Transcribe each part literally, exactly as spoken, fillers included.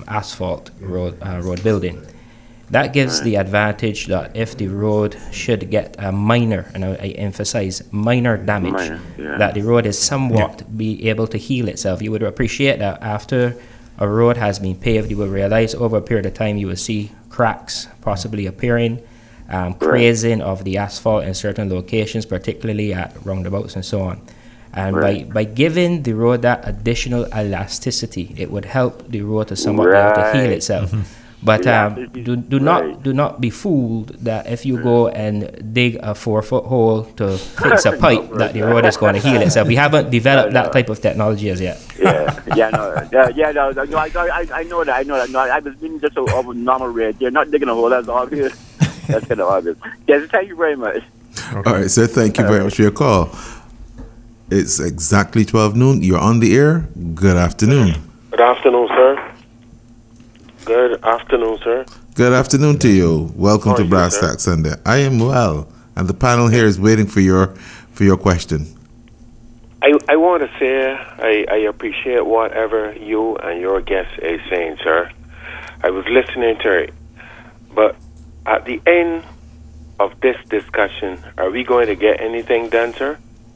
asphalt road, uh, road building. That gives the advantage that if the road should get a minor, and I, I emphasize minor damage, minor, yeah. that the road is somewhat yeah. be able to heal itself. You would appreciate that after a road has been paved, you will realize over a period of time you will see cracks possibly appearing, um, crazing of the asphalt in certain locations, particularly at roundabouts and so on. And right. by, by giving the road that additional elasticity, it would help the road to somewhat right. be able to heal itself. Mm-hmm. But um, do, do right. not do not be fooled that if you go and dig a four foot hole to fix a pipe, that the road is going to heal itself. We haven't developed that type of technology as yet. Yeah, yeah, no, yeah, yeah, no, no I, I, I know that, I know that. No, I was being just a, a normal rate. You're not digging a hole. That's obvious. That's kind of obvious. Yes, thank you very much. Okay. All right, sir. Thank you very much for your call. It's exactly twelve noon. You're on the air. Good afternoon. Good afternoon, sir. Good afternoon, sir. Good afternoon to you. Welcome to Brass Tack Sunday. I am well, and the panel here is waiting for your for your question. I, I want to say I, I appreciate whatever you and your guest is saying, sir. I was listening to it, but at the end of this discussion, are we going to get anything done, sir?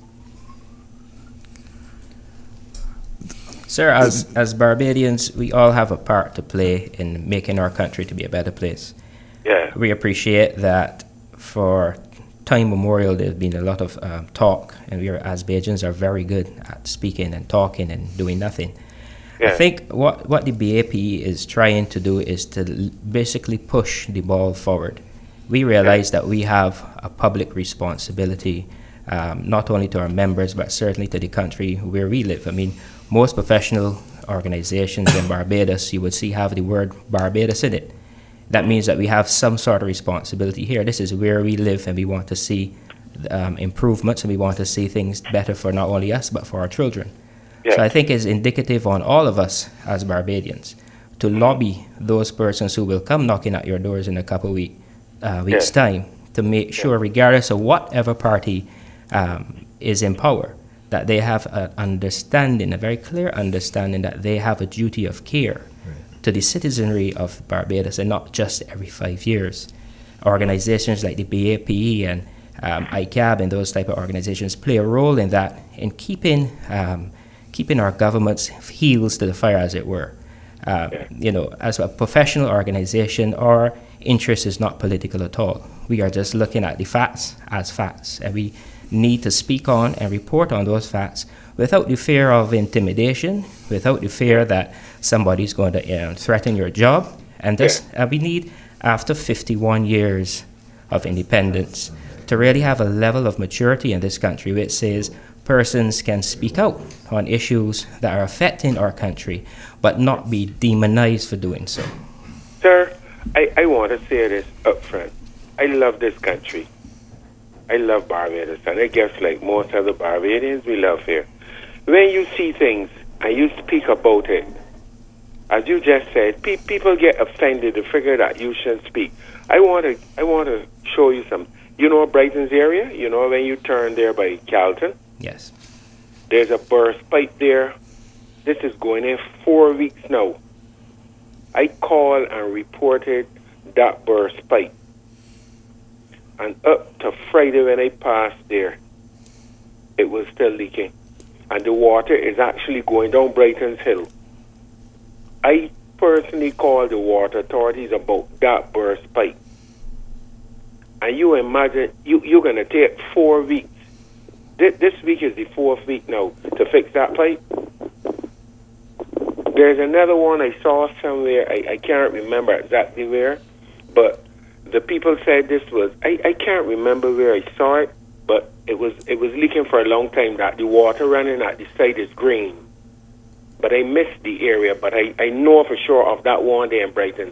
Sir, as, as Barbadians, we all have a part to play in making our country to be a better place. Yeah. We appreciate that for time memorial there's been a lot of um, talk, and we are, as Bajans are very good at speaking and talking and doing nothing. Yeah. I think what, what the B A P E is trying to do is to l- basically push the ball forward. We realize yeah. that we have a public responsibility, um, not only to our members, but certainly to the country where we live. I mean, most professional organizations in Barbados, you would see have the word Barbados in it. That means that we have some sort of responsibility here. This is where we live, and we want to see um, improvements, and we want to see things better for not only us, but for our children. Yeah. So I think it's indicative on all of us as Barbadians to lobby those persons who will come knocking at your doors in a couple of week, uh, weeks' yeah. time to make sure, regardless of whatever party um, is in power, that they have an understanding, a very clear understanding that they have a duty of care right. to the citizenry of Barbados, and not just every five years. Organizations like the B A P E and um, I C A B and those type of organizations play a role in that, in keeping um, keeping our government's heels to the fire, as it were. Uh, yeah. You know, as a professional organization, our interest is not political at all. We are just looking at the facts as facts, and we need to speak on and report on those facts without the fear of intimidation, without the fear that somebody's going to uh, threaten your job. And this, yeah. uh, we need, after fifty-one years of independence, to really have a level of maturity in this country which says persons can speak out on issues that are affecting our country, but not be demonized for doing so. Sir, I, I want to say this up front. I love this country. I love Barbados, and I guess like most other Barbadians, we love here. When you see things and you speak about it, as you just said, pe- people get offended to figure that you shouldn't speak. I want to I want to show you some. You know Brighton's area? You know when you turn there by Carlton? Yes. There's a burst pipe there. This is going in four weeks now. I called and reported that burst pipe. And up to Friday when I passed there, it was still leaking. And the water is actually going down Brighton's Hill. I personally called the water authorities about that burst pipe. And you imagine, you, you're going to take four weeks. This, this week is the fourth week now to fix that pipe. There's another one I saw somewhere, I, I can't remember exactly where, but the people said this was, I, I can't remember where I saw it, but it was it was leaking for a long time, that the water running at the side is green. But I missed the area, but I, I know for sure of that one day in Brighton.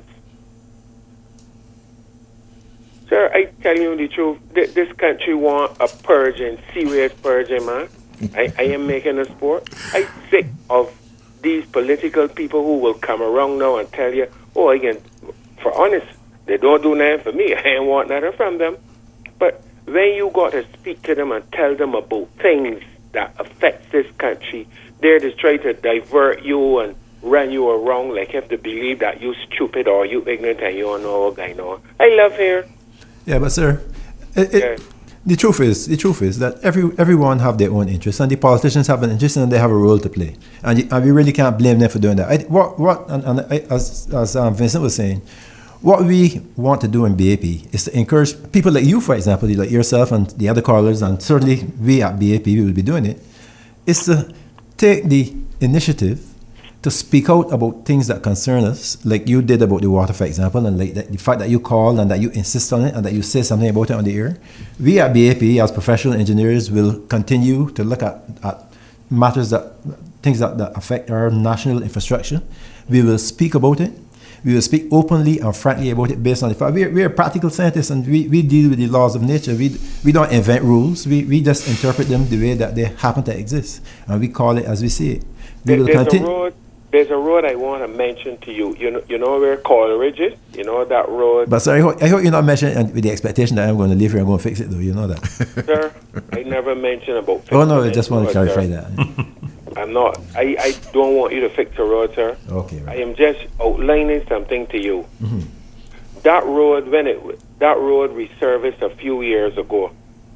Sir, I tell you the truth, th- this country want a purging, serious purging, man. I, I am making a sport. I'm sick of these political people who will come around now and tell you, oh, again, for honest, they don't do nothing for me. I ain't want nothing from them. But when you got to speak to them and tell them about things that affect this country, they're just trying to divert you and run you around like if they believe that you stupid or you ignorant and you don't know what going on. I love here. Yeah, but sir, it, it, yeah. the truth is, the truth is that every everyone have their own interests, and the politicians have an interest, and they have a role to play, and, you, and we really can't blame them for doing that. I, what what and, and I, as as um, Vincent was saying, what we want to do in B A P is to encourage people like you, for example, like yourself and the other callers, and certainly we at B A P we will be doing it, is to take the initiative to speak out about things that concern us, like you did about the water, for example, and like the fact that you call and that you insist on it and that you say something about it on the air. We at B A P, as professional engineers, will continue to look at, at matters that, things that, that affect our national infrastructure. We will speak about it. We will speak openly and frankly about it based on the fact. We're, we're practical scientists, and we, we deal with the laws of nature. We, we don't invent rules. We, we just interpret them the way that they happen to exist, and we call it as we see it. We there, will there's continue. A road, there's a road I want to mention to you. You know, you know where Coleridge is? You know that road? But sir, I hope, I hope you're not mentioning and with the expectation that I'm going to leave here and go and fix it, though. You know that. Sir, I never mentioned about fixing Oh, no, I just want to road, clarify sir. that. I'm not. I, I don't want you to fix the road, sir. Okay, right. I am just outlining something to you. Mm-hmm. That road, when it that road resurfaced a few years ago,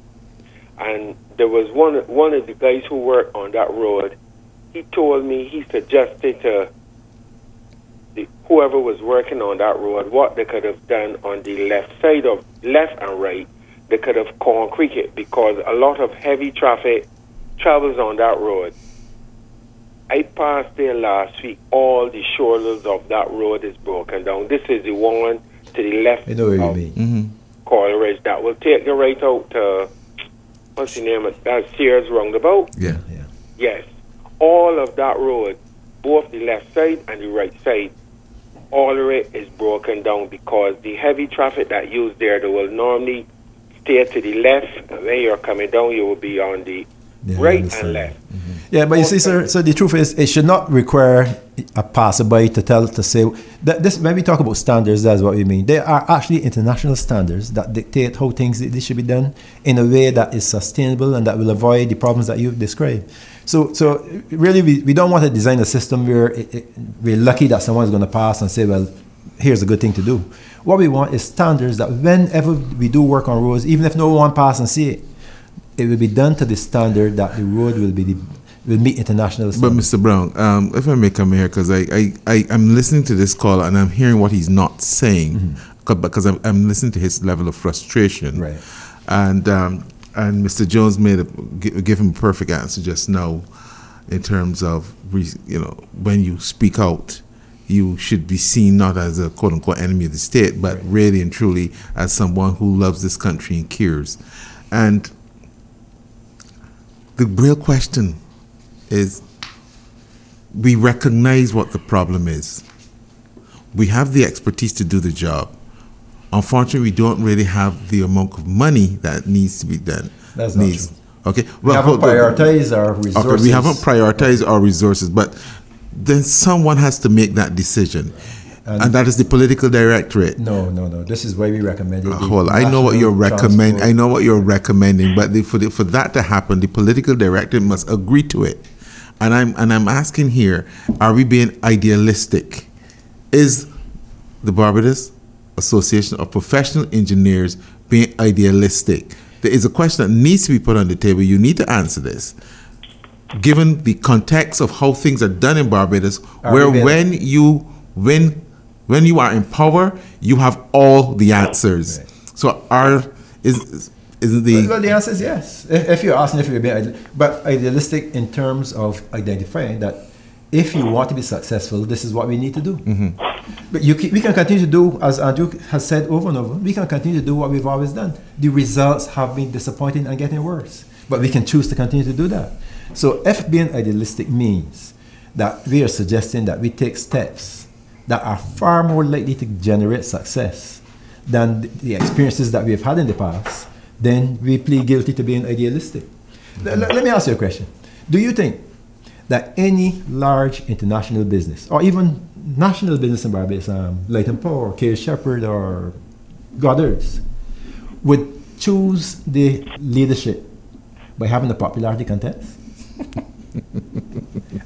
and there was one one of the guys who worked on that road. He told me he suggested to the, whoever was working on that road what they could have done on the left side of left and right. They could have concrete it because a lot of heavy traffic travels on that road. I passed there last week. All the shoulders of that road is broken down. This is the one to the left I know what of you mean. Mm-hmm. Coleridge that will take you right out to, what's the name of that, Sears Roundabout? Yeah. Yeah. Yes. All of that road, both the left side and the right side, all of it is broken down because the heavy traffic that used there, they will normally stay to the left, and when you're coming down, you will be on the Yeah, I right understand. and left. Mm-hmm. Yeah, but you see, sir, so the truth is, it should not require a passerby to tell, to say, that this, when we talk about standards, that's what we mean. There are actually international standards that dictate how things this should be done in a way that is sustainable and that will avoid the problems that you've described. So, so really, we, we don't want to design a system where it, it, we're lucky that someone's going to pass and say, well, here's a good thing to do. What we want is standards that whenever we do work on roads, even if no one passes and see it, it will be done to the standard that the road will be the, will meet international standards. But Mister Brown, um, if I may come here, because I, I, I, I'm listening to this call and I'm hearing what he's not saying, mm-hmm. because I'm, I'm listening to his level of frustration. Right. And um, and Mister Jones made a, give him a perfect answer just now in terms of, you know, when you speak out, you should be seen not as a quote-unquote enemy of the state, but right. really and truly as someone who loves this country and cares. And the real question is, we recognize what the problem is. We have the expertise to do the job. Unfortunately, we don't really have the amount of money that needs to be done. That's not needs. true. Okay. We well, haven't prioritized our resources. Okay, we haven't prioritized our resources, but then someone has to make that decision. And, and that is the political directorate. No, no, no. This is why we recommended. Uh, well, I know what you're recommending. I know what you're recommending, but the, for the, for that to happen, the political directorate must agree to it. And I'm and I'm asking here: are we being idealistic? Is the Barbados Association of Professional Engineers being idealistic? There is a question that needs to be put on the table. You need to answer this, given the context of how things are done in Barbados, are where when you when When you are in power, you have all the answers. Right. So, are is is the well, well, the answer is yes. If, if you're asking if you're being, but idealistic in terms of identifying that if you want to be successful, this is what we need to do. Mm-hmm. But you we can continue to do, as Andrew has said over and over, we can continue to do what we've always done. The results have been disappointing and getting worse, but we can choose to continue to do that. So, if being idealistic means that we are suggesting that we take steps that are far more likely to generate success than the experiences that we have had in the past, then we plead guilty to being idealistic. Mm-hmm. L- let me ask you a question. Do you think that any large international business, or even national business in Barbados, um, Light and Power, K. Shepherd, or Goddard's, would choose the leadership by having a popularity contest?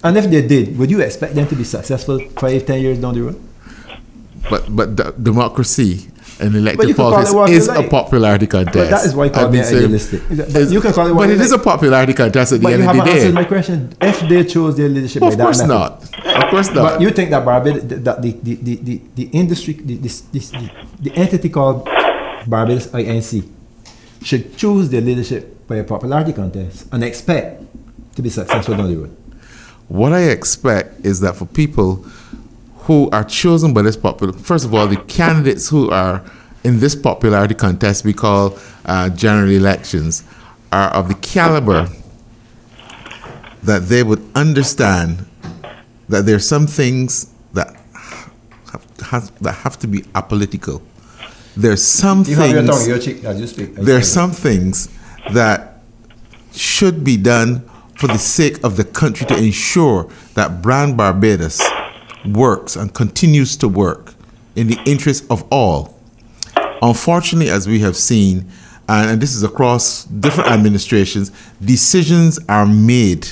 And if they did, would you expect them to be successful five, ten years down the road? But but the democracy and But elected you can call politics it what you is a like. popularity contest. But that is why you call I've me been saying- idealistic. But It's- you can call it what But you it is a like. popularity contest at the But end you of the haven't answered day. my question. If they chose their leadership Of by that course method, not. Of course not. but you think that Barbados, that the, the, the, the, the industry, the, this, this, the, the entity called Barbados I N C should choose their leadership by a popularity contest and expect to be successful down the road? What I expect is that for people who are chosen by this popular, first of all, the candidates who are in this popularity contest we call uh, general elections are of the caliber that they would understand that there are some things that have, have, that have to be apolitical. There are some You have your tongue, things. your cheek as you speak. There are some things that should be done for the sake of the country to ensure that Brand Barbados works and continues to work in the interest of all. Unfortunately, as we have seen, and, and this is across different administrations, decisions are made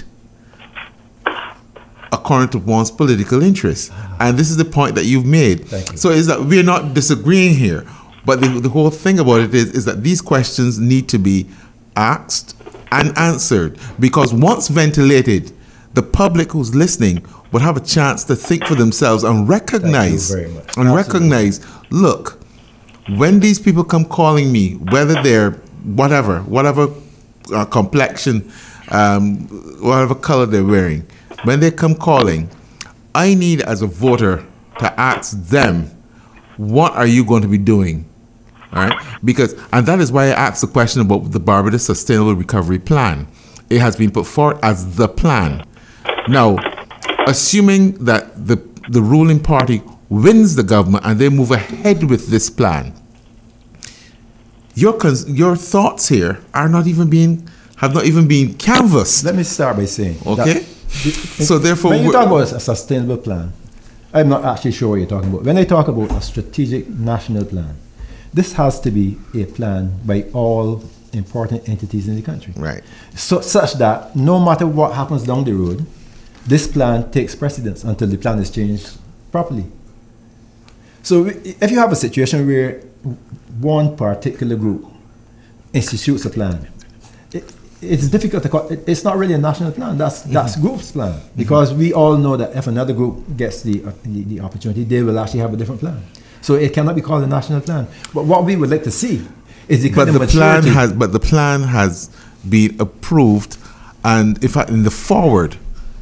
according to one's political interests. And this is the point that you've made. Thank you. So is that we're not disagreeing here, but the, the whole thing about it is, is that these questions need to be asked and answered, because once ventilated, the public who's listening will have a chance to think for themselves and recognize very much. and Absolutely. recognize, look, when these people come calling me, whether they're whatever, whatever uh, complexion, um, whatever color they're wearing, when they come calling, I need as a voter to ask them, what are you going to be doing? All right, because, and that is why I asked the question about the Barbados Sustainable Recovery Plan. It has been put forward as the plan. Now, assuming that the the ruling party wins the government and they move ahead with this plan, your cons- your thoughts here are not even being have not even been canvassed. Let me start by saying, Okay. that the- So therefore, when you we're- talk about a sustainable plan, I'm not actually sure what you're talking about. When I talk about a strategic national plan, this has to be a plan by all important entities in the country. Right. So such that no matter what happens down the road, this plan takes precedence until the plan is changed properly. So if you have a situation where one particular group institutes a plan, it, it's difficult to call it, it's not really a national plan, that's that's mm-hmm. group's plan, because mm-hmm. we all know that if another group gets the, uh, the the opportunity, they will actually have a different plan. So it cannot be called a national plan. But what we would like to see is the but kind the of plan maturity- has but the plan has been approved, and in fact in the forward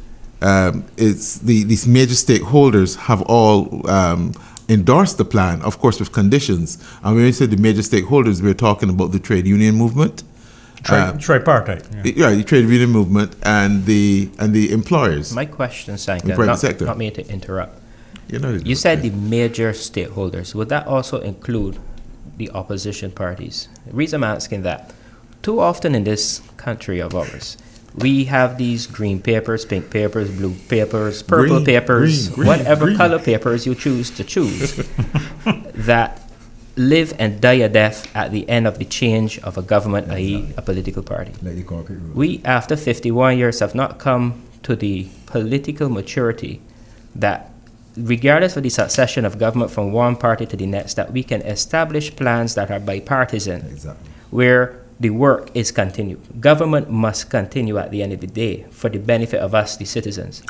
um, it's the these major stakeholders have all um, endorsed the plan, of course with conditions. And when we say the major stakeholders, we're talking about the trade union movement, Tri- uh, tripartite. Yeah. yeah, the trade union movement and the and the employers. My question, Sanka, The private not, sector. not me to interrupt. You know, You said the major stakeholders. Would that also include the opposition parties? The reason I'm asking that, too often in this country of ours, we have these green papers, pink papers, blue papers, purple Green, papers, green, green, whatever green. color papers you choose to choose, that live and die a death at the end of the change of a government, that is a political party. like the corporate rule. We, after fifty-one years, have not come to the political maturity that, regardless of the succession of government from one party to the next, that we can establish plans that are bipartisan, Exactly. where the work is continued. Government must continue at the end of the day for the benefit of us, the citizens.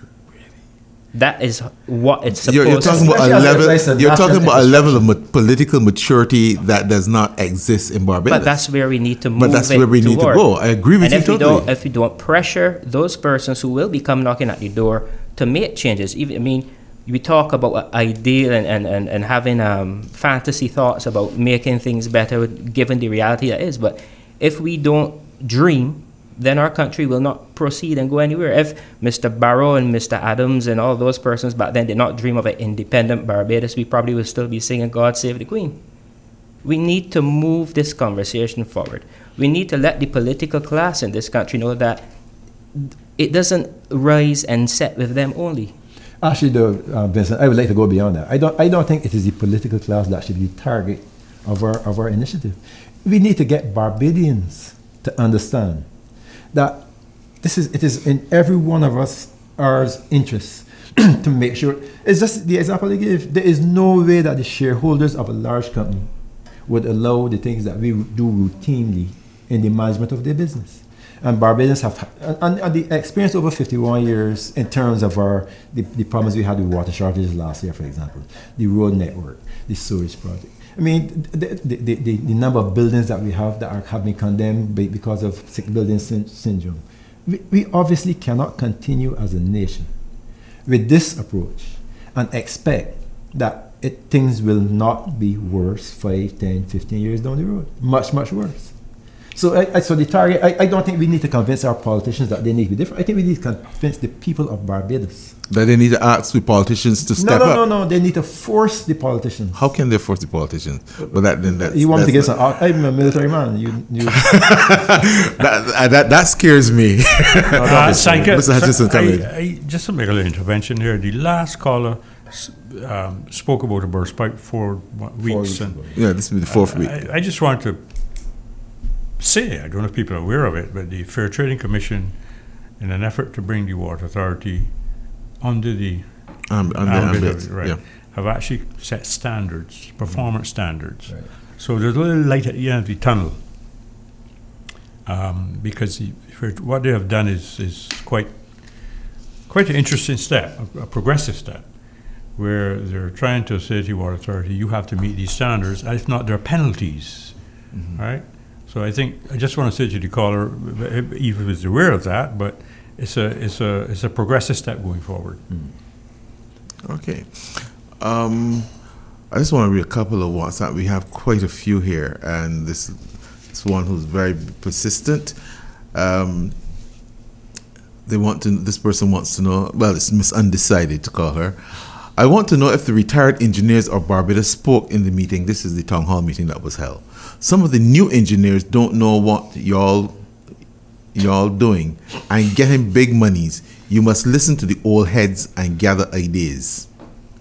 That is what it's supposed You're, you're talking to about Especially a as it level. relates to You're national talking about a interest. level of ma- political maturity that does not exist in Barbados. But that's where we need to move But that's it where we need to toward. go. I agree with and you if we totally. don't, if we don't pressure those persons who will be come knocking at the door to make changes, even I mean, we talk about ideal and, and, and, and having um, fantasy thoughts about making things better given the reality that is. But if we don't dream, then our country will not proceed and go anywhere. If Mister Barrow and Mister Adams and all those persons back then did not dream of an independent Barbados, we probably would still be singing God Save the Queen. We need to move this conversation forward. We need to let the political class in this country know that it doesn't rise and set with them only. Actually, though, uh, Vincent, I would like to go beyond that. I don't. I don't think it is the political class that should be the target of our of our initiative. We need to get Barbadians to understand that this is it is in every one of us our interests to make sure. It's just the example I gave. There is no way that the shareholders of a large company would allow the things that we do routinely in the management of their business. And Barbadians have, and, and the experience over fifty-one years in terms of our the, the problems we had with water shortages last year, for example, the road network, the sewage project. I mean, the, the, the, the, the number of buildings that we have that are, have been condemned by, because of sick building sy- syndrome. We, we obviously cannot continue as a nation with this approach and expect that it, things will not be worse five, ten, fifteen years down the road. Much, much worse. So, I, I, so the target, I, I don't think we need to convince our politicians that they need to be different. I think we need to convince the people of Barbados that they need to ask the politicians to step no, no, up. No, no, no. They need to force the politicians. How can they force the politicians? But that then that's, you want that's to get some? I'm a military man. You, you. that, that that scares me. No, uh, Sanka, Mister Hutchinson, come I, in. I, just to make a little intervention here. The last caller um, spoke about a burst pipe for what, weeks. Four weeks and ago. Yeah, this will be the fourth I, week. I, I just want to say, I don't know if people are aware of it, but the Fair Trading Commission, in an effort to bring the Water Authority under the Um, and ambit the of it, right, yeah. have actually set standards, performance standards. Right. So there's a little light at the end of the tunnel, um, because the, for what they have done is is quite quite an interesting step, a, a progressive step, where they're trying to say to the Water Authority, you have to meet these standards, and if not, there are penalties, Mm-hmm. right? So I think I just want to say to the caller, Eva is aware of that, but it's a it's a it's a progressive step going forward. Mm. Okay. Um, I just want to read a couple of WhatsApp. We have quite a few here, and this this one who's very persistent. Um, they want to. This person wants to know. Well, it's Miss Undecided to call her. I want to know if the retired engineers of Barbados spoke in the meeting. This is the town hall meeting that was held. Some of the new engineers don't know what y'all y'all doing and getting big monies. You must listen to the old heads and gather ideas.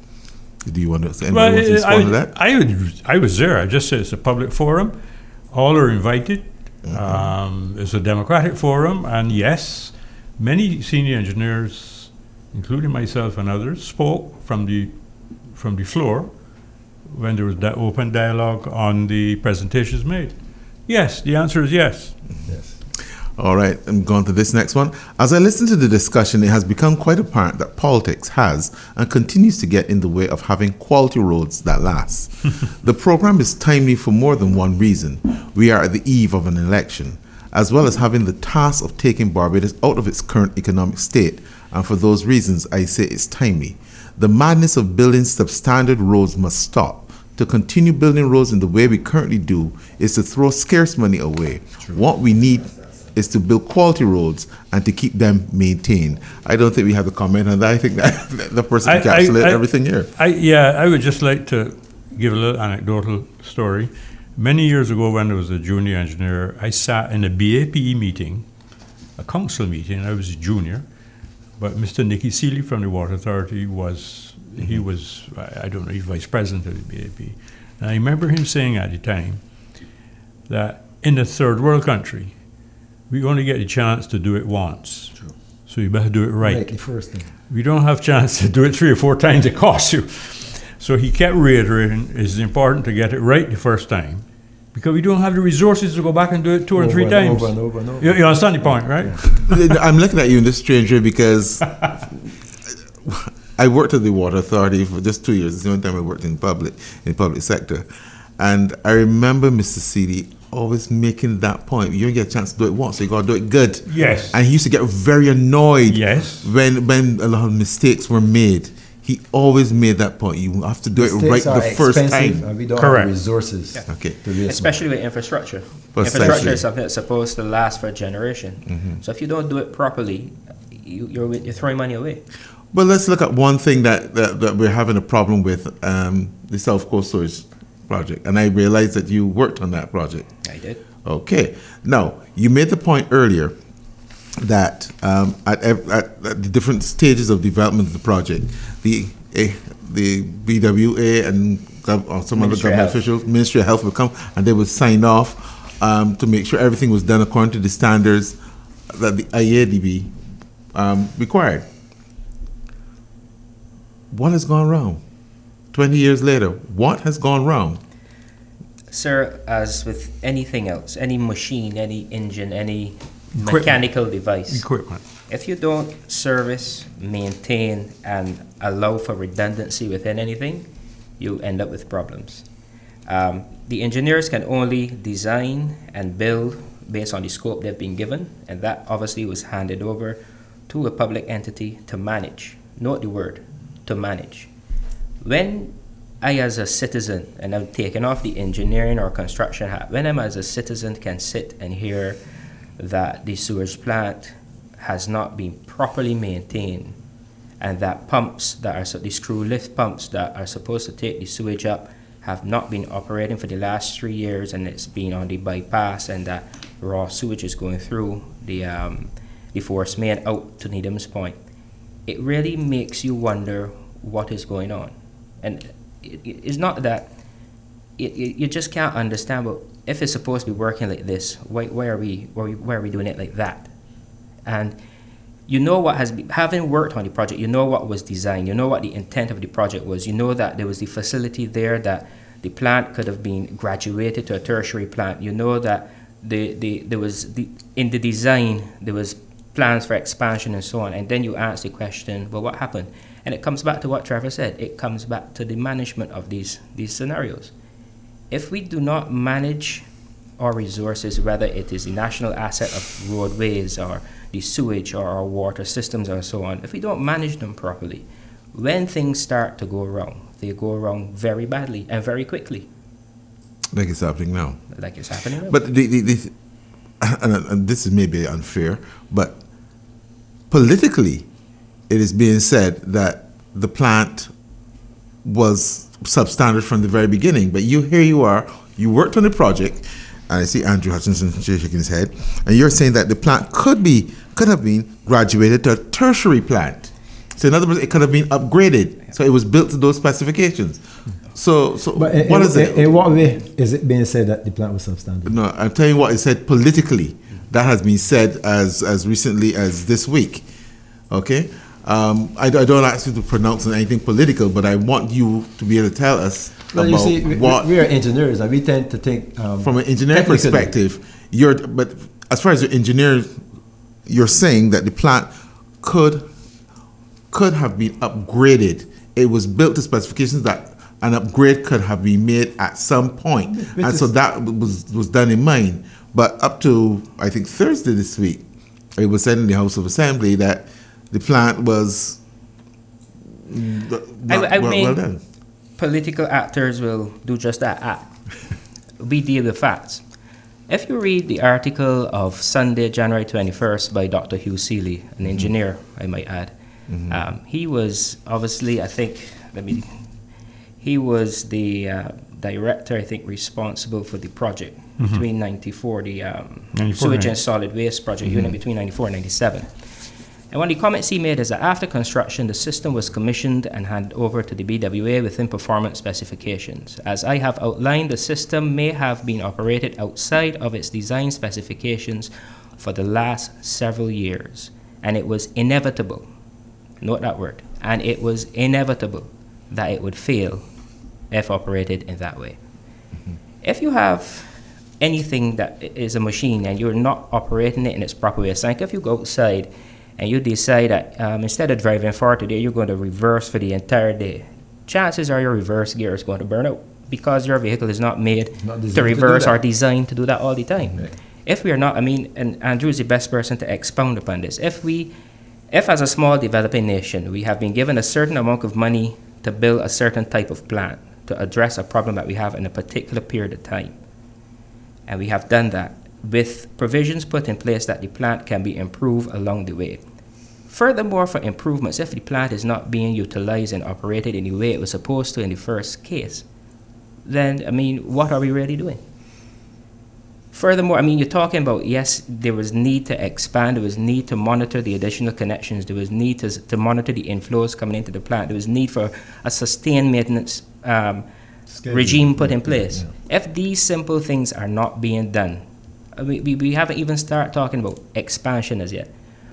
Do you want to? Anybody Well, want to respond I, to that? I, would, I was there. I just said it's a public forum. All are invited. Mm-hmm. Um, it's a democratic forum, and yes, many senior engineers, including myself and others, spoke from the from the floor when there was that open dialogue on the presentations made. Yes, the answer is yes. Yes. All right, I'm going to this next one. As I listen to the discussion, it has become quite apparent that politics has and continues to get in the way of having quality roads that last. The program is timely for more than one reason. We are at the eve of an election, as well as having the task of taking Barbados out of its current economic state, and for those reasons, I say it's timely. The madness of building substandard roads must stop. To continue building roads in the way we currently do is to throw scarce money away. True. What we need is to build quality roads and to keep them maintained. I don't think we have to comment on that. I think that the person encapsulated everything here. I, yeah, I would just like to give a little anecdotal story. Many years ago when I was a junior engineer, I sat in a B A P E meeting, a council meeting, I was a junior, but Mister Nicky Seeley from the Water Authority was, mm-hmm. he was, I don't know, he's vice president of the B A P. And I remember him saying at the time that in a third world country, we only get a chance to do it once. True. So you better do it right. Right, the first thing. We don't have a chance to do it three or four times, it costs you. So he kept reiterating, it's important to get it right the first time, because we don't have the resources to go back and do it two or over three and times. Over and over and over. You, you understand the point, right? Yeah. I'm looking at you in this strange way because I worked at the Water Authority for just two years. It's the only time I worked in public in the public sector. And I remember Mister Seeley always making that point. You don't get a chance to do it once, so you got to do it good. Yes. And he used to get very annoyed yes. when when a lot of mistakes were made. He always made that point. You have to do Mistakes it right the first time. And we don't Correct. have resources. Yeah. Okay. To Especially with infrastructure. Precisely. Infrastructure is something that's supposed to last for a generation. Mm-hmm. So if you don't do it properly, you, you're, you're throwing money away. Well, let's look at one thing that, that, that we're having a problem with, um, the South Coast Storage project. And I realized that you worked on that project. I did. Okay. Now, you made the point earlier that um, at, ev- at, at the different stages of development of the project, the eh, the B W A and gov- or some Ministry other government of officials, Ministry of Health, would come and they would sign off um, to make sure everything was done according to the standards that the I A D B um, required. What has gone wrong? twenty years later, what has gone wrong? Sir, as with anything else, any machine, any engine, any Equipment. mechanical device, Equipment. if you don't service, maintain, and allow for redundancy within anything, you end up with problems. Um, the engineers can only design and build based on the scope they've been given, and that obviously was handed over to a public entity to manage. Note the word, to manage. When I, as a citizen, and I'm taking off the engineering or construction hat, when I, as a citizen, can sit and hear that the sewage plant has not been properly maintained, and that pumps that are, so the screw lift pumps that are supposed to take the sewage up have not been operating for the last three years, and it's been on the bypass, and that raw sewage is going through the, um, the force main out to Needham's Point, it really makes you wonder what is going on. And it, it, it's not that it, it, you just can't understand, but if it's supposed to be working like this, why, why are we why, why are we doing it like that? And you know what has been, having worked on the project, you know what was designed, you know what the intent of the project was, you know that there was the facility there, that the plant could have been graduated to a tertiary plant, you know that the, the, there was the, in the design there was plans for expansion and so on, and then you ask the question, well, what happened? And it comes back to what Trevor said, it comes back to the management of these, these scenarios. If we do not manage our resources, whether it is the national asset of roadways or the sewage or our water systems or so on, if we don't manage them properly, when things start to go wrong, they go wrong very badly and very quickly. Like it's happening now. Like it's happening now. But the, the, the, and, and this is maybe unfair, but politically, it is being said that the plant was substandard from the very beginning. But you, here you are, you worked on the project, and I see Andrew Hutchinson shaking his head, and you're saying that the plant could be, could have been graduated to a tertiary plant. So in other words, it could have been upgraded. So it was built to those specifications. So, so but in, what in, is it? In what way is it being said that the plant was substandard? No, I'm telling you what it said politically. That has been said as as recently as this week. Okay? Um, I, I don't ask you to pronounce anything political, but I want you to be able to tell us well, about you see, we, what... we are engineers, and we tend to think... Um, from an engineering perspective, you're, but as far as the engineer, you're saying that the plant could could have been upgraded. It was built to specifications that an upgrade could have been made at some point. But and so that was, was done in mind. But up to, I think, Thursday this week, it was said in the House of Assembly that the plant was not I, I well, mean, well done. Political actors will do just that act. We deal with facts. If you read the article of Sunday, January twenty-first by Doctor Hugh Seeley, an mm-hmm. engineer, I might add, mm-hmm. um, he was obviously, I think, let me, he was the uh, director, I think, responsible for the project mm-hmm. between ninety-four, the um, sewage and solid waste project mm-hmm. unit between ninety-four and ninety-seven. And one of the comments he made is that after construction, the system was commissioned and handed over to the B W A within performance specifications. As I have outlined, the system may have been operated outside of its design specifications for the last several years, and it was inevitable, note that word, and it was inevitable that it would fail if operated in that way. Mm-hmm. If you have anything that is a machine and you're not operating it in its proper way, it's like if you go outside and you decide that um, instead of driving far today, you're going to reverse for the entire day, chances are your reverse gear is going to burn out because your vehicle is not made not to reverse to or designed to do that all the time. Okay. If we are not, I mean, and Andrew is the best person to expound upon this, if we, if as a small developing nation, we have been given a certain amount of money to build a certain type of plant to address a problem that we have in a particular period of time, and we have done that, with provisions put in place that the plant can be improved along the way. Furthermore, for improvements, if the plant is not being utilized and operated in the way it was supposed to in the first case, then, I mean, what are we really doing? Furthermore, I mean, you're talking about, yes, there was need to expand, there was need to monitor the additional connections, there was need to, to monitor the inflows coming into the plant, there was need for a sustained maintenance um, regime put in place. Yeah. If these simple things are not being done, I mean, we, we haven't even started talking about expansion as yet.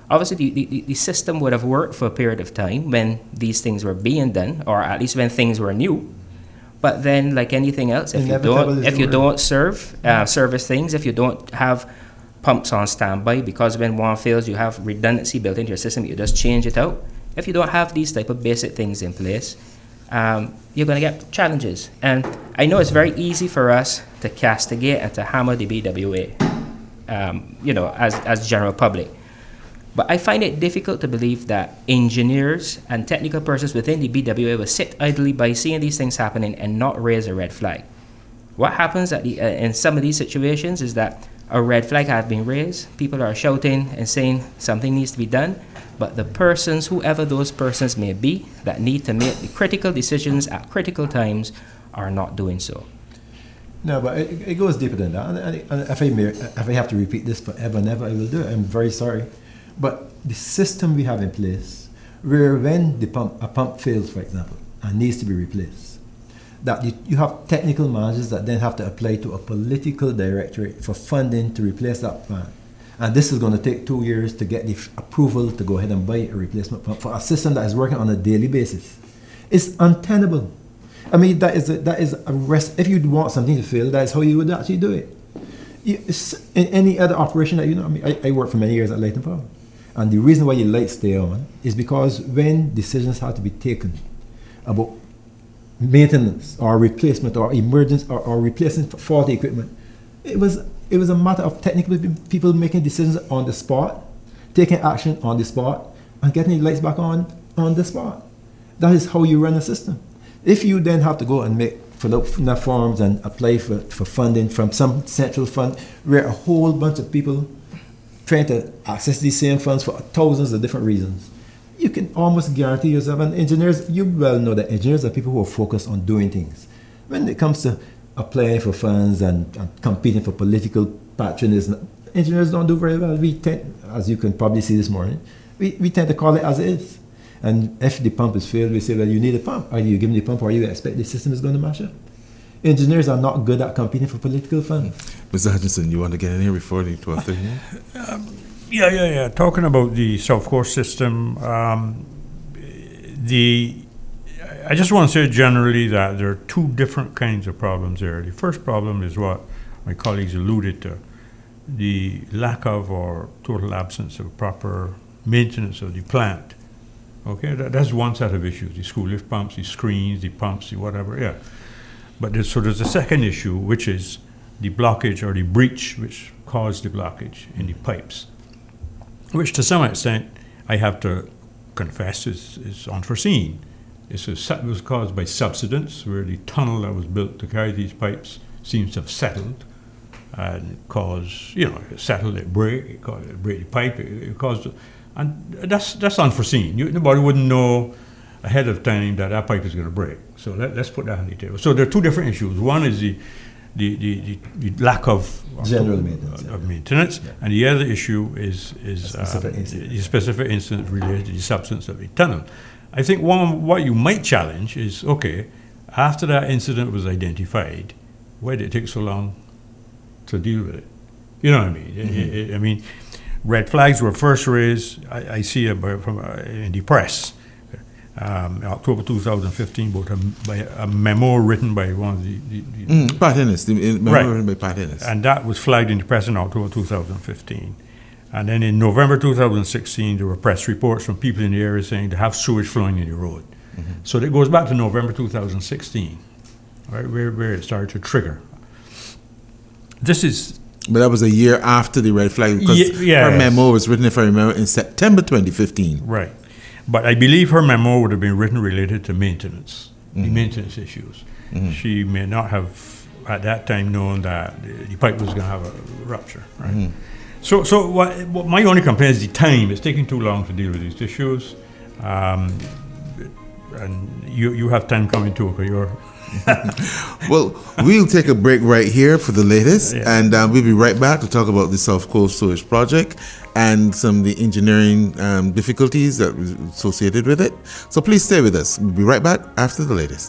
obviously the, the, the system would have worked for a period of time when these things were being done, or at least when things were new. But then, like anything else, if you don't, if you don't serve uh, service things, if you don't have pumps on standby, because when one fails, you have redundancy built into your system, you just change it out. If you don't have these type of basic things in place, um, you're going to get challenges. And I know it's very easy for us to castigate and to hammer the B W A, um, you know, as as general public. But I find it difficult to believe that engineers and technical persons within the B W A will sit idly by seeing these things happening and not raise a red flag. What happens at the, uh, in some of these situations is that a red flag has been raised, people are shouting and saying something needs to be done, but the persons, whoever those persons may be, that need to make the critical decisions at critical times are not doing so. No, but it, it goes deeper than that. And, and, and if, I may, if I have to repeat this forever and ever, I will do it. I'm very sorry. But the system we have in place, where when the pump, a pump fails, for example, and needs to be replaced, that you, you have technical managers that then have to apply to a political directorate for funding to replace that plant. And this is going to take two years to get the f- approval to go ahead and buy a replacement pump for a system that is working on a daily basis. It's untenable. I mean, that is a, that is a rest. If you want something to fail, that is how you would actually do it. You, in any other operation that you know, I mean, I, I worked for many years at Light and Power. And the reason why your lights stay on is because when decisions have to be taken about maintenance or replacement or emergence or, or replacing faulty equipment, it was it was a matter of technical people making decisions on the spot, taking action on the spot, and getting the lights back on on the spot. That is how you run a system. If you then have to go and make fill out enough forms and apply for, for funding from some central fund where a whole bunch of people trying to access these same funds for thousands of different reasons, you can almost guarantee yourself, and engineers, you well know that engineers are people who are focused on doing things. When it comes to applying for funds and, and competing for political patronism, engineers don't do very well. We tend, as you can probably see this morning, we, we tend to call it as it is. And if the pump is failed, we say, well, you need a pump. Either you give me the pump or you expect the system is going to mash up. Engineers are not good at competing for political funds. Mister Hutchinson, you want to get in here before the twelve thirty? um, yeah, yeah, yeah. Talking about the South Coast system, um, the I just want to say generally that there are two different kinds of problems there. The first problem is what my colleagues alluded to, the lack of or total absence of proper maintenance of the plant. Okay, that, that's one set of issues, the school lift pumps, the screens, the pumps, the whatever, yeah. But there's, so there's a second issue, which is the blockage or the breach which caused the blockage in the pipes, which to some extent I have to confess is, is unforeseen. It's a, it was caused by subsidence, where the tunnel that was built to carry these pipes seems to have settled and caused, you know, it settled, it break, it caused it break the pipe, it, it caused, and that's that's unforeseen. You, nobody wouldn't know ahead of time that that pipe is going to break. So let, let's put that on the table. So there are two different issues. One is the the, the, the, the lack of general of, maintenance, of yeah. maintenance, yeah. And the other issue is is specific um, incident. the specific incident related to the substance of the tunnel. I think one what you might challenge is, okay, after that incident was identified, why did it take so long to deal with it? You know what I mean? Mm-hmm. It, it, I mean, red flags were first raised. I, I see it by, from uh, in the press. Um, in October two thousand fifteen, but a, by a memo written by one of the, the, the mm, Pat Ennis, the memo right. written by Pat Ennis, and that was flagged in the press in October two thousand fifteen. And then in November two thousand sixteen, there were press reports from people in the area saying they have sewage flowing in the road. Mm-hmm. So that goes back to November two thousand sixteen, right, where where it started to trigger. This is. But that was a year after the red flag, because y- yes. her memo was written, if I remember, in September twenty fifteen. Right. But I believe her memo would have been written related to maintenance, mm-hmm. the maintenance issues. Mm-hmm. She may not have, at that time, known that the, the pipe was going to have a rupture, right? Mm-hmm. So so what, what my only complaint is the time. It's taking too long to deal with these issues. Um, and you you have time coming too, because you're... Well, we'll take a break right here for the latest, yeah. and uh, we'll be right back to talk about the South Coast Sewage Project and some of the engineering um, difficulties that was associated with it. So please stay with us. We'll be right back after the latest.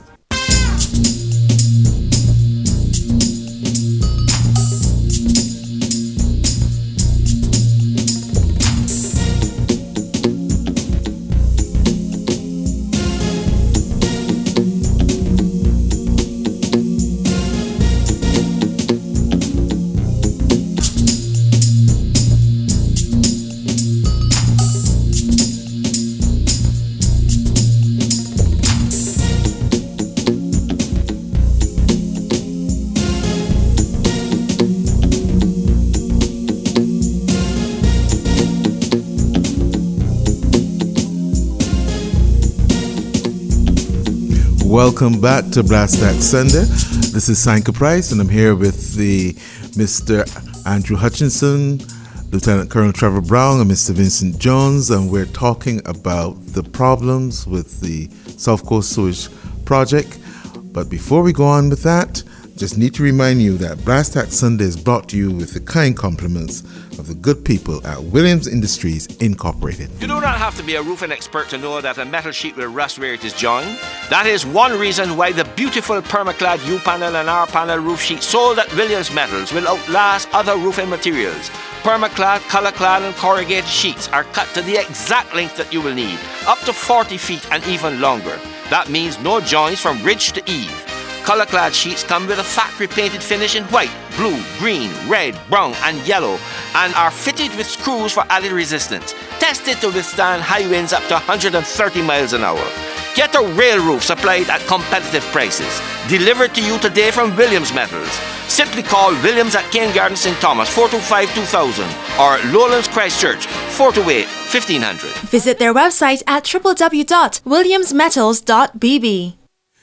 Welcome back to Brass Tack Sunday. This is Sanka Price, and I'm here with the Mister Andrew Hutchinson, Lieutenant Colonel Trevor Brown, and Mister Vincent Jones, and we're talking about the problems with the South Coast Sewage Project. But before we go on with that, just need to remind you that Brass Tack Sunday is brought to you with the kind compliments of the good people at Williams Industries Incorporated. You do not have to be a roofing expert to know that a metal sheet will rust where it is joined. That is one reason why the beautiful Permaclad U-panel and R-panel roof sheets sold at Williams Metals will outlast other roofing materials. Permaclad, Colorclad and corrugated sheets are cut to the exact length that you will need, up to forty feet and even longer. That means no joints from ridge to eave. Colorclad sheets come with a factory painted finish in white, blue, green, red, brown and yellow, and are fitted with screws for added resistance, tested to withstand high winds up to one hundred thirty miles an hour. Get a rail roof supplied at competitive prices, delivered to you today from Williams Metals. Simply call Williams at Cane Garden Saint Thomas, four two five two thousand, or Lowlands Christchurch, four two eight fifteen hundred. Visit their website at w w w dot williams metals dot b b.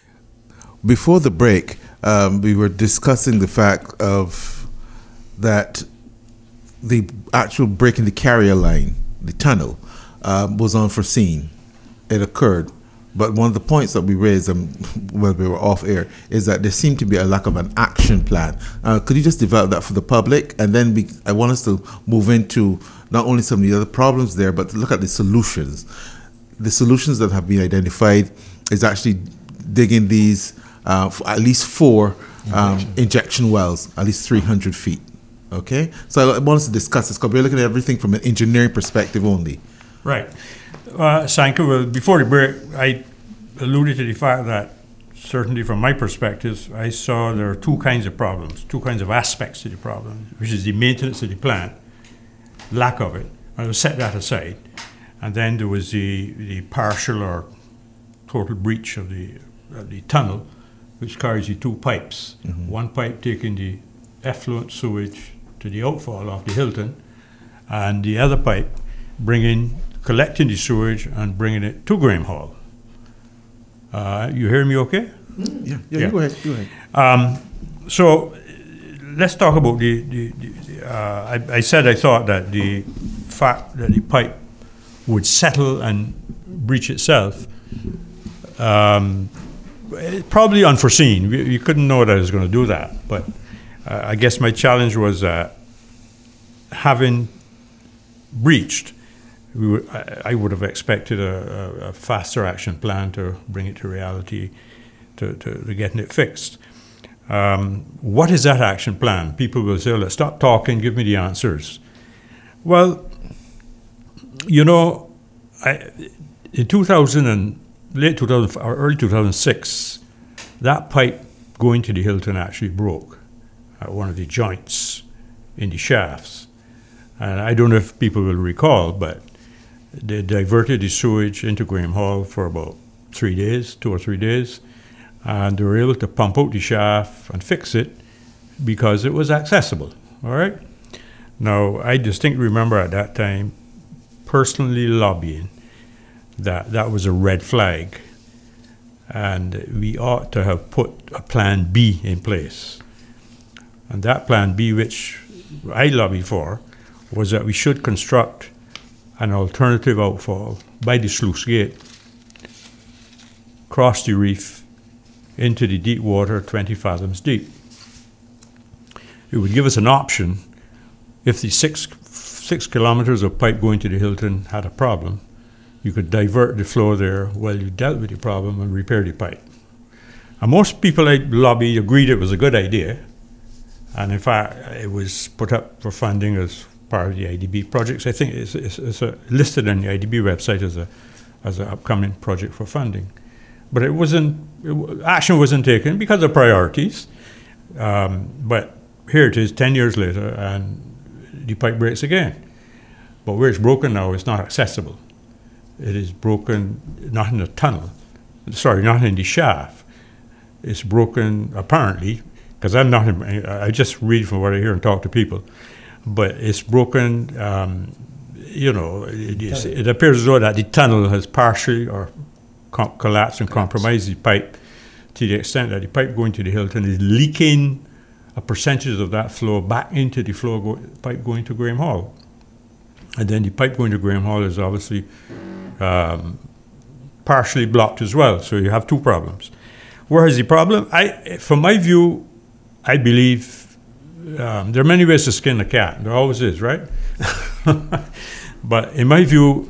Before the break, um, we were discussing the fact of that the actual breaking the carrier line, the tunnel, um, was unforeseen. It occurred. But one of the points that we raised um, when we were off air is that there seemed to be a lack of an action plan. Uh, could you just develop that for the public? And then we, I want us to move into not only some of the other problems there, but to look at the solutions. The solutions that have been identified is actually digging these uh, for at least four um, injection. injection wells, at least three hundred feet. Okay? So I want us to discuss this because we're looking at everything from an engineering perspective only. Right. Uh, Sanka, well, before the break, I alluded to the fact that certainly from my perspective, I saw there are two kinds of problems, two kinds of aspects to the problem, which is the maintenance of the plant, lack of it. I will set that aside. And then there was the, the partial or total breach of the, of the tunnel, which carries the two pipes. Mm-hmm. One pipe taking the effluent sewage to the outfall of the Hilton, and the other pipe bringing collecting the sewage and bringing it to Graham Hall. Uh, you hear me okay? Mm, yeah, yeah, yeah. You go ahead. Go ahead. Um, so let's talk about the, the, the uh, I, I said I thought that the fact that the pipe would settle and breach itself, um, probably unforeseen. We, we couldn't know that it was going to do that. But uh, I guess my challenge was that having breached, We would, I, I would have expected a, a, a faster action plan to bring it to reality, to, to, to getting it fixed. Um, what is that action plan? People will say, let's stop talking, give me the answers. Well, you know, I, in two thousand and late two thousand or early two thousand six, that pipe going to the Hilton actually broke at one of the joints in the shafts. And I don't know if people will recall, but they diverted the sewage into Graham Hall for about three days, two or three days, and they were able to pump out the shaft and fix it because it was accessible, all right? Now, I distinctly remember at that time personally lobbying that that was a red flag, and we ought to have put a plan B in place. And that plan B, which I lobbied for, was that we should construct an alternative outfall by the sluice gate, cross the reef into the deep water, twenty fathoms deep. It would give us an option if the six, six kilometers of pipe going to the Hilton had a problem. You could divert the flow there while you dealt with the problem and repair the pipe. And most people I lobbied agreed it was a good idea. And in fact, it was put up for funding as part of the I D B projects. I think it's, it's, it's a, listed on the I D B website as a as an upcoming project for funding. But it wasn't, it, action wasn't taken because of priorities. Um, but here it is ten years later and the pipe breaks again. But where it's broken now, it's not accessible. It is broken not in the tunnel, sorry, not in the shaft. It's broken apparently, because I'm not, I just read from what I hear and talk to people. But it's broken, um, you know, it, is, it appears as though that the tunnel has partially or co- collapsed and compromised the pipe to the extent that the pipe going to the Hilton is leaking a percentage of that flow back into the flow go- pipe going to Graham Hall. And then the pipe going to Graham Hall is obviously um, partially blocked as well. So you have two problems. Where is the problem? I, from my view, I believe um, there are many ways to skin a cat. There always is, right? But in my view,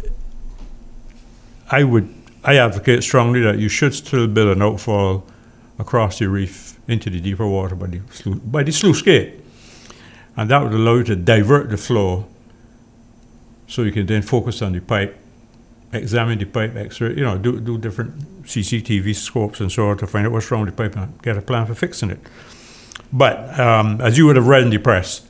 I would I advocate strongly that you should still build an outfall across the reef into the deeper water by the sluice, by the sluice gate, and that would allow you to divert the flow, so you can then focus on the pipe, examine the pipe, X-ray, you know, do do different C C T V scopes and so on to find out what's wrong with the pipe and get a plan for fixing it. But um, as you would have read in the press,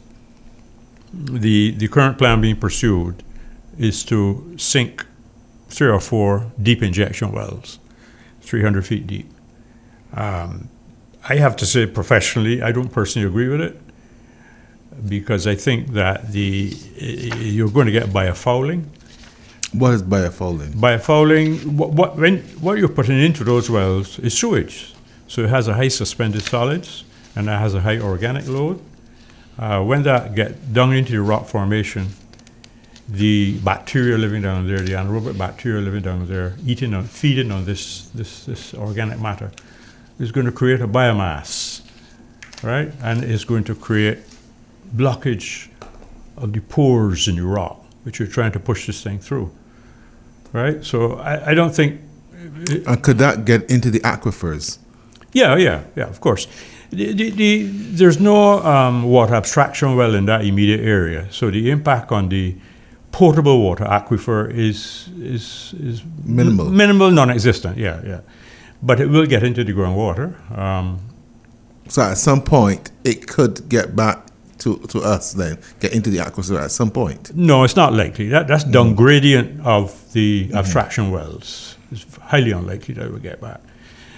the the current plan being pursued is to sink three or four deep injection wells, three hundred feet deep. Um, I have to say, professionally, I don't personally agree with it, because I think that the you're going to get biofouling. What is biofouling? Biofouling, what, what, when, what you're putting into those wells is sewage. So it has a high suspended solids, and it has a high organic load. Uh, when that gets down into the rock formation, the bacteria living down there, the anaerobic bacteria living down there, eating on, feeding on this, this, this organic matter, is going to create a biomass, right? And it's going to create blockage of the pores in the rock, which you're trying to push this thing through, right? So I, I don't think... It, and could that get into the aquifers? Yeah, yeah, yeah, of course. The, the, the, there's no um, water abstraction well in that immediate area, so the impact on the potable water aquifer is is is minimal, m- minimal, non-existent. Yeah, yeah, but it will get into the groundwater. Um, so at some point, it could get back to, to us. Then get into the aquifer at some point. No, it's not likely. That that's down mm-hmm. gradient of the mm-hmm. abstraction wells. It's highly unlikely that it will get back.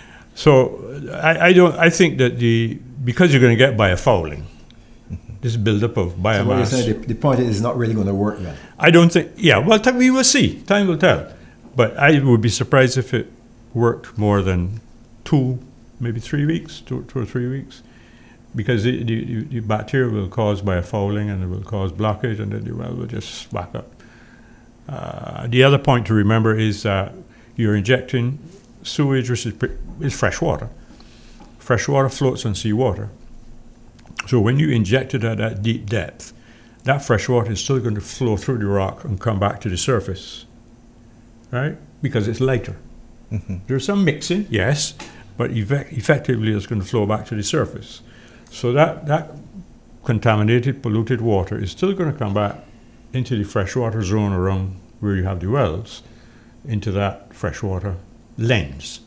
So I, I don't. I think that the because you're going to get biofouling. This buildup of biomass. So what you're saying, the, the point is it's not really going to work then? I don't think, yeah, well, t- we will see. Time will tell. But I would be surprised if it worked more than two, maybe three weeks, two, two or three weeks, because the, the, the bacteria will cause biofouling and it will cause blockage, and then the well will just back up. Uh, the other point to remember is that you're injecting sewage, which is, is fresh water. Fresh water floats on seawater. So when you inject it at that deep depth, that fresh water is still going to flow through the rock and come back to the surface, right? Because it's lighter. Mm-hmm. There's some mixing, yes, but effect- effectively it's going to flow back to the surface. So that, that contaminated, polluted water is still going to come back into the freshwater zone around where you have the wells, into that freshwater lens.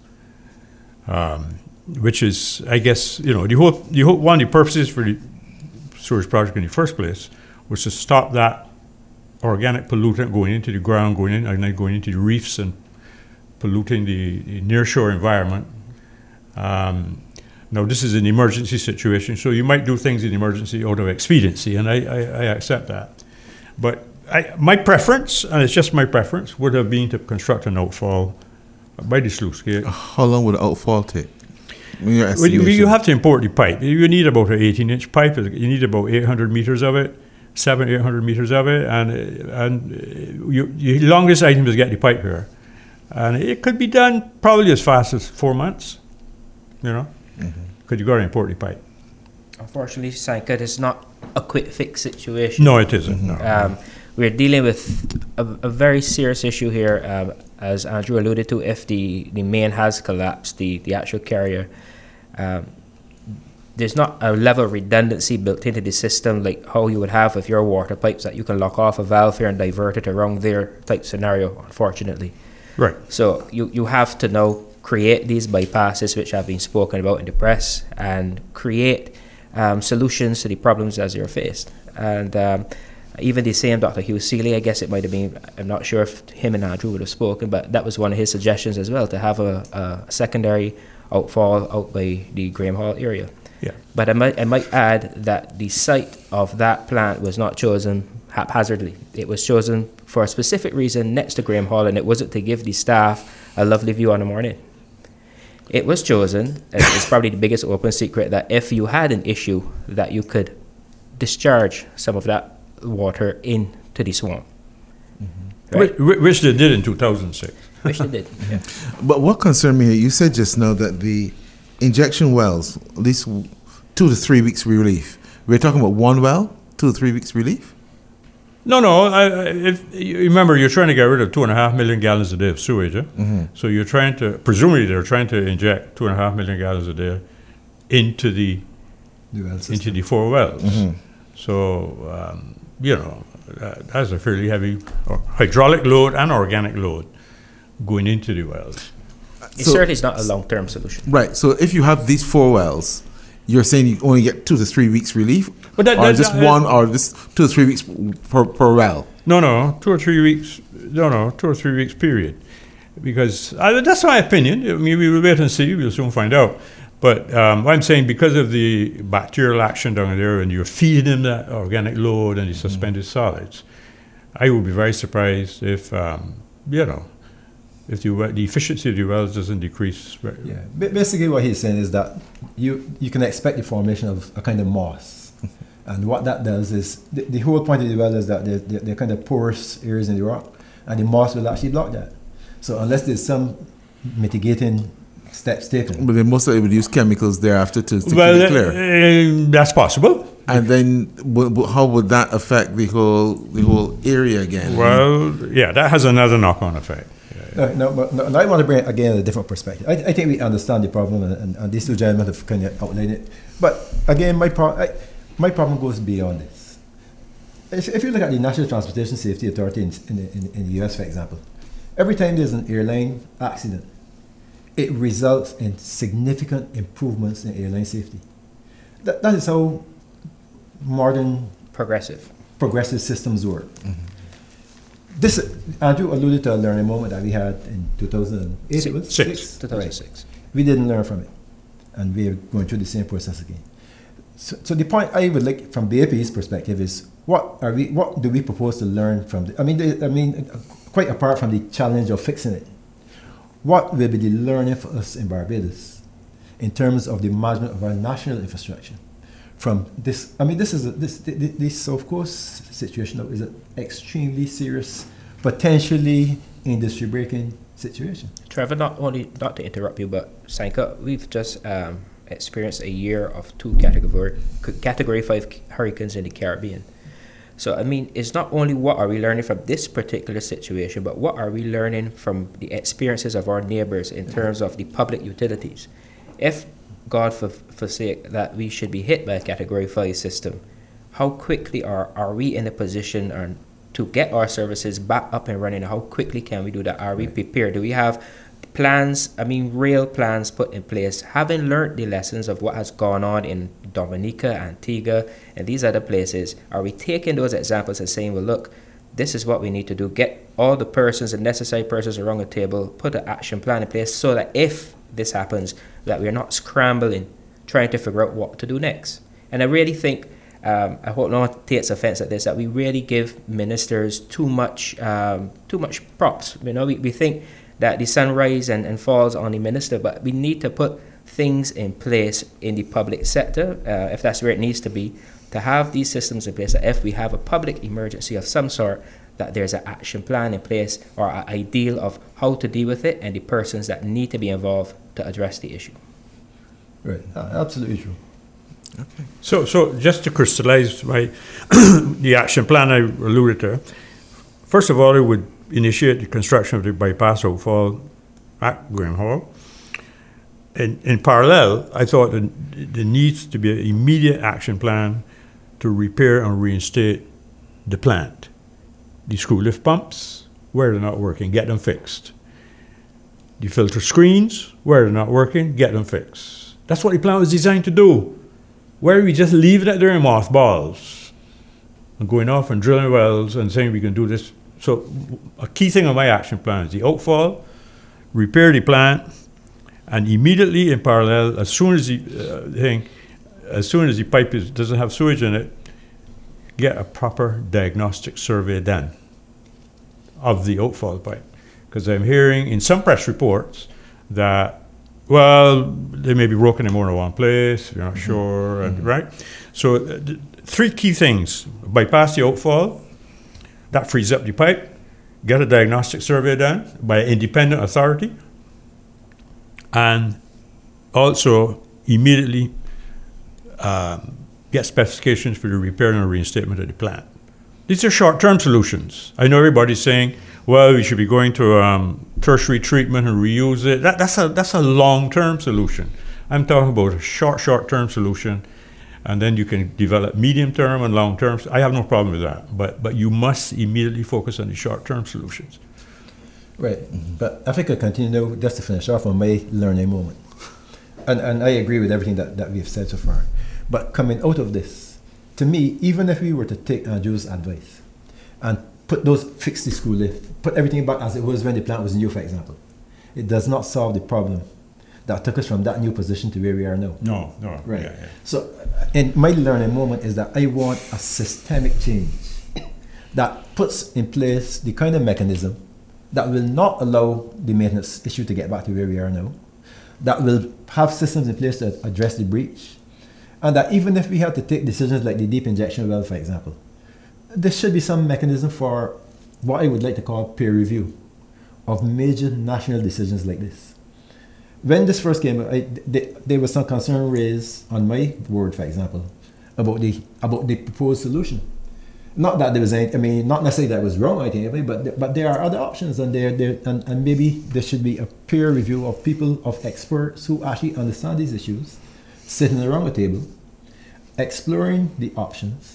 Um, which is, I guess, you know, the whole, the whole, one of the purposes for the sewage project in the first place was to stop that organic pollutant going into the ground, going in, and then going into the reefs and polluting the, the nearshore environment. Um, now, this is an emergency situation, so you might do things in emergency out of expediency, and I, I, I accept that. But I, my preference, and it's just my preference, would have been to construct an outfall by the sluice gate. How long would the outfall take? Well, you, you have to import the pipe. You need about an eighteen-inch pipe. You need about eight hundred meters of it, seven, eight hundred meters of it, and and you, the longest item is get the pipe here, and it could be done probably as fast as four months. You know, because mm-hmm. you got to import the pipe. Unfortunately, Sankar, it's not a quick fix situation. No, it isn't. No. Um, we're dealing with a, a very serious issue here, um, as Andrew alluded to. If the, the main has collapsed, the, the actual carrier, um, there's not a level of redundancy built into the system like how you would have with your water pipes, that you can lock off a valve here and divert it around there type scenario, unfortunately. Right. So you, you have to now create these bypasses, which have been spoken about in the press, and create um, solutions to the problems as you're faced. And um, even the same Doctor Hugh Seeley, I guess it might have been, I'm not sure if him and Andrew would have spoken, but that was one of his suggestions as well, to have a, a secondary outfall out by the Graham Hall area. Yeah. But I might, I might add that the site of that plant was not chosen haphazardly. It was chosen for a specific reason next to Graham Hall, and it wasn't to give the staff a lovely view on the morning. It was chosen, it's probably the biggest open secret, that if you had an issue, that you could discharge some of that water into the swamp. Mm-hmm. Right? Which, which they did in two thousand six. Which they did, yeah. But what concerned me, you said just now that the injection wells, at least two to three weeks relief. We're talking about one well, two to three weeks relief? No, no. I, I, if you remember, you're trying to get rid of two and a half million gallons a day of sewage. Eh? Mm-hmm. So you're trying to, presumably, they're trying to inject two and a half million gallons a day into the into the four wells. Mm-hmm. So um, you know that, that's a fairly heavy hydraulic load and organic load going into the wells. It so, certainly is not a long-term solution. Right. So if you have these four wells, you're saying you only get two to three weeks relief, but that, or just uh, one, or just two to three weeks per, per well? No, no, two or three weeks. No, no, two or three weeks period. Because uh, that's my opinion. I mean, we will wait and see. We'll soon find out. But um, I'm saying because of the bacterial action down there, and you're feeding them that organic load and the suspended mm-hmm. solids, I would be very surprised if um, you know. If the, the efficiency of the wells doesn't decrease. Yeah, basically what he's saying is that you you can expect the formation of a kind of moss. And what that does is, the, the whole point of the well is that they're, they're, they're kind of porous areas in the rock, and the moss will actually block that. So unless there's some mitigating steps taken. But then most of it would use chemicals thereafter to, to well, keep it clear. Uh, that's possible. And then w- w- how would that affect the whole the whole area again? Well, yeah, that has another knock-on effect. No, no, but no, I want to bring again a different perspective. I, I think we understand the problem, and, and, and these two gentlemen have kind of outlined it. But again, my pro- I, my problem goes beyond this. If, if you look at the National Transportation Safety Authority in, in, the, in, in the U S, for example, every time there's an airline accident, it results in significant improvements in airline safety. That, that is how modern progressive progressive systems work. Mm-hmm. This, Andrew alluded to a learning moment that we had in two thousand eight. It was six. two thousand six. Right. We didn't learn from it, and we are going through the same process again. So, so the point I would like, from B A P's perspective, is what are we? What do we propose to learn from? The, I mean, the, I mean, quite apart from the challenge of fixing it, what will be the learning for us in Barbados in terms of the management of our national infrastructure? From this, I mean, this is a, this this, this South Coast situation is an extremely serious, potentially industry breaking situation. Trevor, not only not to interrupt you, but Sanka, we've just um, experienced a year of two category category five hurricanes in the Caribbean. So I mean, it's not only what are we learning from this particular situation, but what are we learning from the experiences of our neighbors in terms of the public utilities. If God for, forsake that we should be hit by a category five system, how quickly are, are we in a position or, to get our services back up and running? How quickly can we do that? Are we prepared? Do we have plans, I mean real plans put in place, having learned the lessons of what has gone on in Dominica, Antigua, and these other places? Are we taking those examples and saying, well, look, this is what we need to do, get all the persons, the necessary persons around the table, put an action plan in place so that if this happens, that we're not scrambling, trying to figure out what to do next. And I really think, um, I hope no one takes offense at this, that we really give ministers too much um, too much props. You know, we, we think that the sun rises and, and falls on the minister, but we need to put things in place in the public sector, uh, if that's where it needs to be, to have these systems in place that if we have a public emergency of some sort, that there's an action plan in place or an ideal of how to deal with it and the persons that need to be involved to address the issue. Right, uh, absolutely true. Okay. So, so just to crystallize my the action plan I alluded to, first of all, it would initiate the construction of the bypass outfall at Graham Hall. And in parallel, I thought that there needs to be an immediate action plan to repair and reinstate the plant. The screw lift pumps, where they're not working, get them fixed. The filter screens, where they're not working, get them fixed. That's what the plant was designed to do. Where we just leave it there in mothballs and going off and drilling wells and saying we can do this. So a key thing on my action plan is the outfall, repair the plant, and immediately in parallel, as soon as the uh, thing, as soon as the pipe is, doesn't have sewage in it, get a proper diagnostic survey done of the outfall pipe. Because I'm hearing in some press reports that Well, they may be broken in more than one place, you're not mm-hmm. sure, and, mm-hmm. right? So uh, th- three key things. Bypass the outfall, that frees up the pipe. Get a diagnostic survey done by an independent authority, and also immediately um, get specifications for the repair and reinstatement of the plant. These are short-term solutions. I know everybody's saying, well, we should be going to um, tertiary treatment and reuse it. That, that's a that's a long-term solution. I'm talking about a short, short-term solution, and then you can develop medium-term and long-term. I have no problem with that, but but you must immediately focus on the short-term solutions. Right, mm-hmm. But if I could continue just to finish off on my learning moment, and and I agree with everything that, that we've said so far, but coming out of this, to me, even if we were to take Andrew's advice and put those, fix the screw lift, put everything back as it was when the plant was new, for example, it does not solve the problem that took us from that new position to where we are now. No, no. Right. Yeah, yeah. So, in my learning moment is that I want a systemic change that puts in place the kind of mechanism that will not allow the maintenance issue to get back to where we are now, that will have systems in place to address the breach, and that even if we have to take decisions like the deep injection well, for example, there should be some mechanism for what I would like to call peer review of major national decisions like this. When this first came, I, they, there was some concern raised on my ward, for example, about the about the proposed solution. Not that there was any, I mean, not necessarily that it was wrong, I think, but but there are other options, and there there and, and maybe there should be a peer review of people, of experts who actually understand these issues, sitting around a table, exploring the options,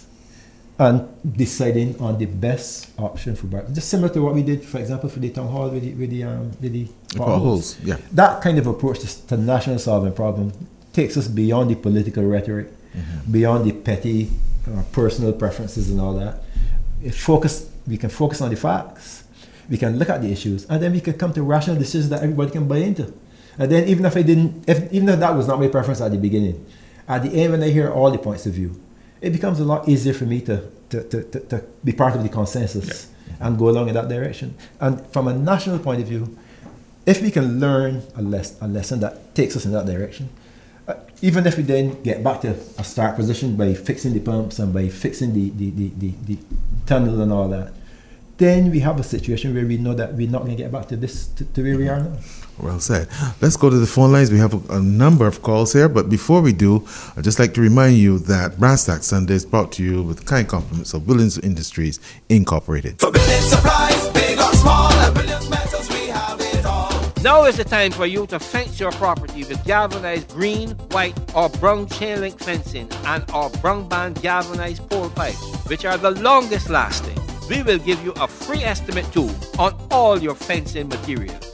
and deciding on the best option for Bar- just similar to what we did, for example, for the town hall with the with the um, with the, the potholes. Yeah, that kind of approach to, to national solving problem takes us beyond the political rhetoric, mm-hmm. beyond the petty uh, personal preferences and all that. It focus, we can focus on the facts, we can look at the issues, and then we can come to rational decisions that everybody can buy into. And then even if I didn't, if, even if that was not my preference at the beginning, at the end when I hear all the points of view, it becomes a lot easier for me to to, to, to, to be part of the consensus yeah. and go along in that direction. And from a national point of view, if we can learn a, les- a lesson that takes us in that direction, uh, even if we then get back to a start position by fixing the pumps and by fixing the, the, the, the, the tunnel and all that, then we have a situation where we know that we're not going to get back to this, to, to where we are now. Well said. Let's go to the phone lines. We have a, a number of calls here, but before we do, I'd just like to remind you that Brass Tack Sunday is brought to you with the kind compliments of Williams Industries Incorporated. For building supplies, big or small, and Williams Metals, we have it all. Now is the time for you to fence your property with galvanized green, white, or brown chain link fencing and our brown band galvanized pole pipes, which are the longest lasting. We will give you a free estimate too on all your fencing materials.